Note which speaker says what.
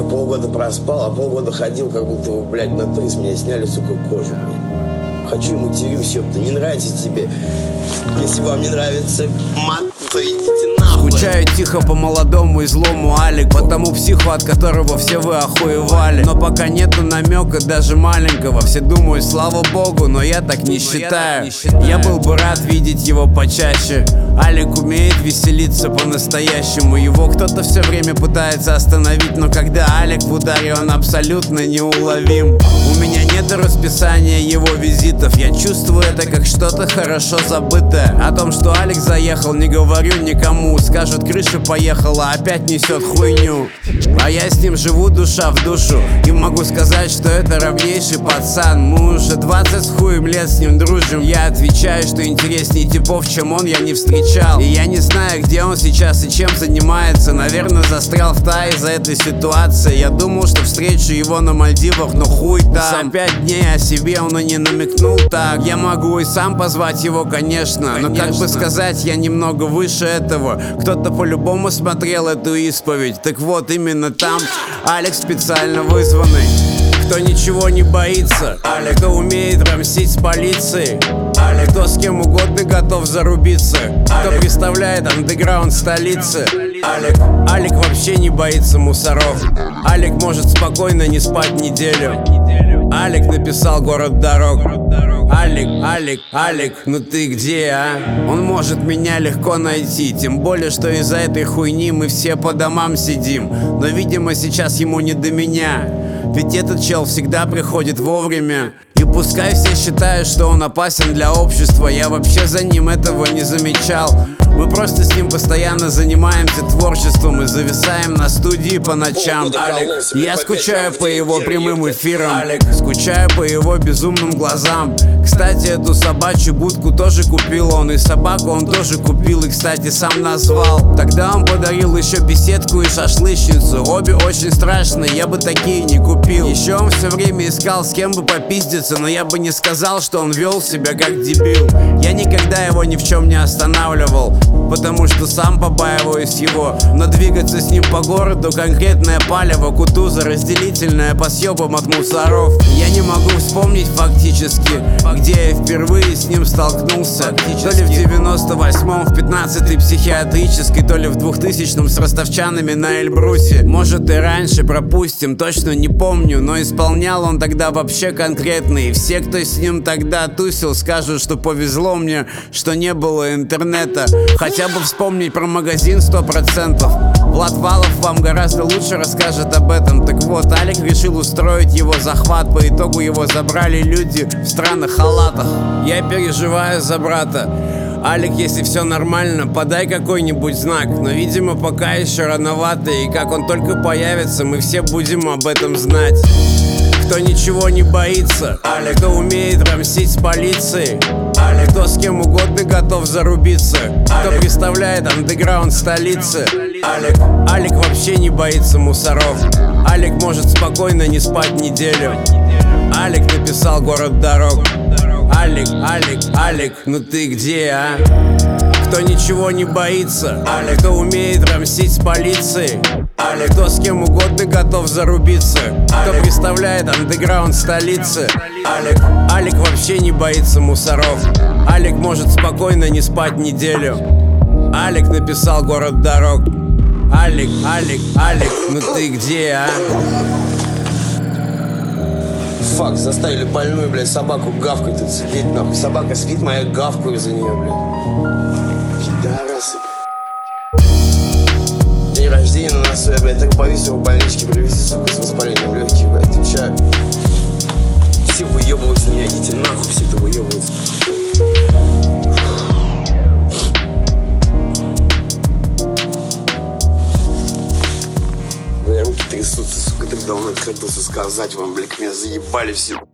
Speaker 1: полгода проспал, а полгода ходил, как будто, блядь, на то из меня сняли, сука, кожу, блядь. Хочу ему матерюсь, ёпта, не нравится тебе. Если вам не нравится мат, то идите нахуй.
Speaker 2: Скучаю тихо по молодому и злому Алик, потому психу, от которого все вы охуевали. Но пока нету намека даже маленького, все думают, слава богу, но я так не считаю. Я был бы рад видеть его почаще. Алик умеет веселиться по-настоящему. Его кто-то все время пытается остановить, но когда Алик в ударе, он абсолютно неуловим. У меня нет расписания его визитов, я чувствую это как что-то хорошо забытое. О том, что Алик заехал, не говорю никому. Скажут, крыша поехала, опять несет хуйню. А я с ним живу душа в душу, и могу сказать, что это равнейший пацан. Мы уже 20 с хуем лет с ним дружим. Я отвечаю, что интереснее типов, чем он, я не встречал. И я не знаю, где он сейчас и чем занимается. Наверное, застрял в Тае из-за этой ситуации. Я думал, что встречу его на Мальдивах, но хуй там. За 5 дней о себе он и не намекнул так. Я могу и сам позвать его, конечно, но как бы сказать, я немного выше этого. Кто-то по-любому смотрел эту исповедь. Так вот, именно там Алекс специально вызванный. Кто ничего не боится, Алик, кто умеет рамсить с полицией, Алик, кто с кем угодно готов зарубиться, кто представляет андеграунд столицы, Алик, Алик вообще не боится мусоров. Алик может спокойно не спать неделю. Алик написал «Город дорог». Алик, Алик, Алик, ну ты где, а? Он может меня легко найти, тем более, что из-за этой хуйни мы все по домам сидим. Но, видимо, сейчас ему не до меня, ведь этот чел всегда приходит вовремя. И пускай все считают, что он опасен для общества, я вообще за ним этого не замечал. Мы просто с ним постоянно занимаемся творчеством и зависаем на студии по ночам. Алик, я скучаю по его прямым эфирам, Алик, скучаю по его безумным глазам. Кстати, эту собачью будку тоже купил он, и собаку он тоже купил, и, кстати, сам назвал. Тогда он подарил еще беседку и шашлычницу. Обе очень страшные, я бы такие не купил. Еще он все время искал, с кем бы попиздиться, но я бы не сказал, что он вел себя как дебил. Я никогда его ни в чем не останавливал, потому что сам побаиваюсь его. Но двигаться с ним по городу конкретное палево, кутуза разделительная по съебам от мусоров. Я не могу вспомнить фактически, где я впервые с ним столкнулся. То ли в 98-м в 15-й психиатрической, то ли в 2000-м с ростовчанами на Эльбрусе. Может и раньше, пропустим, точно не помню. Но исполнял он тогда вообще конкретно. И все, кто с ним тогда тусил, скажут, что повезло мне, что не было интернета. Хотя бы вспомнить про магазин 100%. Влад Валов вам гораздо лучше расскажет об этом. Так вот, Алик решил устроить его захват. По итогу его забрали люди в странных халатах. Я переживаю за брата. Алик, если все нормально, подай какой-нибудь знак. Но, видимо, пока еще рановато. И как он только появится, мы все будем об этом знать. Кто ничего не боится, Алик, кто умеет рамсить с полицией, Алик, кто с кем угодно готов зарубиться, кто представляет андеграунд столицы, Алик, Алик вообще не боится мусоров. Алик может спокойно не спать неделю. Алик написал «Город дорог». Алик, Алик, Алик, ну ты где, а? Кто ничего не боится, Алик, кто умеет рамсить с полицией, Алик, кто с кем угодно готов зарубиться, кто представляет андеграунд столицы, Алик, Алик вообще не боится мусоров. Алик может спокойно не спать неделю. Алик написал «Город дорог». Алик, Алик, Алик, ну ты где, а?
Speaker 1: Фак, заставили больную, блядь, собаку гавкать тут сидеть, нахуй. Собака спит, моя гавкаю за нее, блядь. Пидорасы. День рождения на носу, я, блядь, так боюсь его в больничке привезти, сука, с воспалением легких, блядь, отвечаю. Все выебываются меня, идите нахуй, все это выебываются. Бля, руки трясутся, сука, так давно хотелось сказать вам, блядь, меня заебали все.